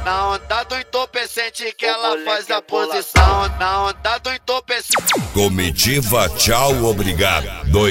Na onda do entorpecente que ela faz a posição. Na onda do entorpecente. Comitiva Tchau Obrigado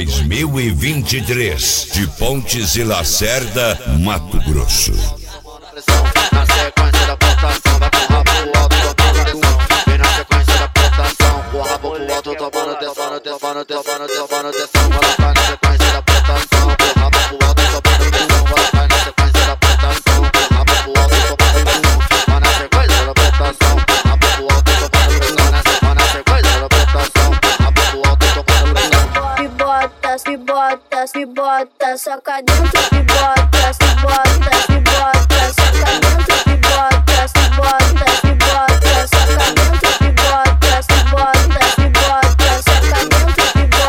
2023 de Pontes e Lacerda, Mato Grosso. Na sequência da plantação, vai com o rabo pro alto, tomando atenção. Vem na sequência da plantação, com o rabo pro alto, tomando atenção, atenção, atenção, atenção, atenção. Ela vai na sequência da plantação, com o rabo pro alto, tomando atenção. Ela vai na sequência da plantação, com o rabo pro alto, tomando atenção. Vai na sequência da plantação, com o rabo pro alto, tomando atenção. Vai na sequência da plantação, com o rabo pro alto, tomando atenção. Se bota, soca dentro, se bota, soca dentro, se bota, soca dentro, se bota, soca dentro, se bota, soca dentro,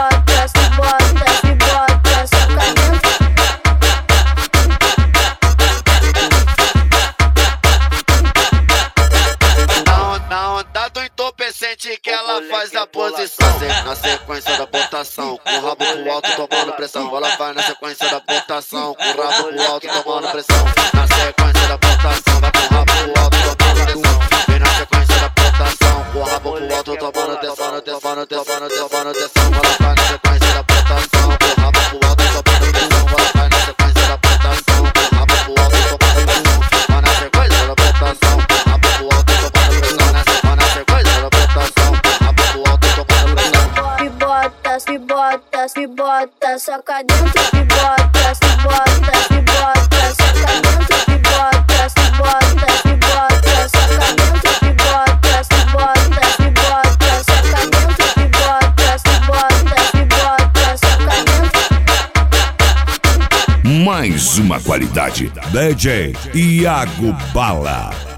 soca dentro. Na onda do entorpecente que ela faz a posição. Na sequência da botação, com o rabo pro alto, tomando pressão. Ela vai na sequência da botação, com o rabo pro alto, tomando pressão. Na sequência da botação, vai com o rabo pro alto, tomando pressão. Vem na sequência da botação, com o rabo pro alto, tomando atenção, atenção, atenção, atenção, atenção. Ela vai na sequência da botação, com o rabo pro alto, tomando pressão. Ela vai na sequência da botação, com o rabo pro alto, tomando pressão. Vai na sequência da botação, com o rabo pro alto, tomando pressão. Vai na sequência da botação, com o rabo pro alto, tomando pressão. Se bota, soca dentro, se bota, soca dentro, se bota, soca dentro, se bota, soca dentro, se bota, soca dentro, se bota, soca dentro. Mais uma qualidade. DJ Iago Bala.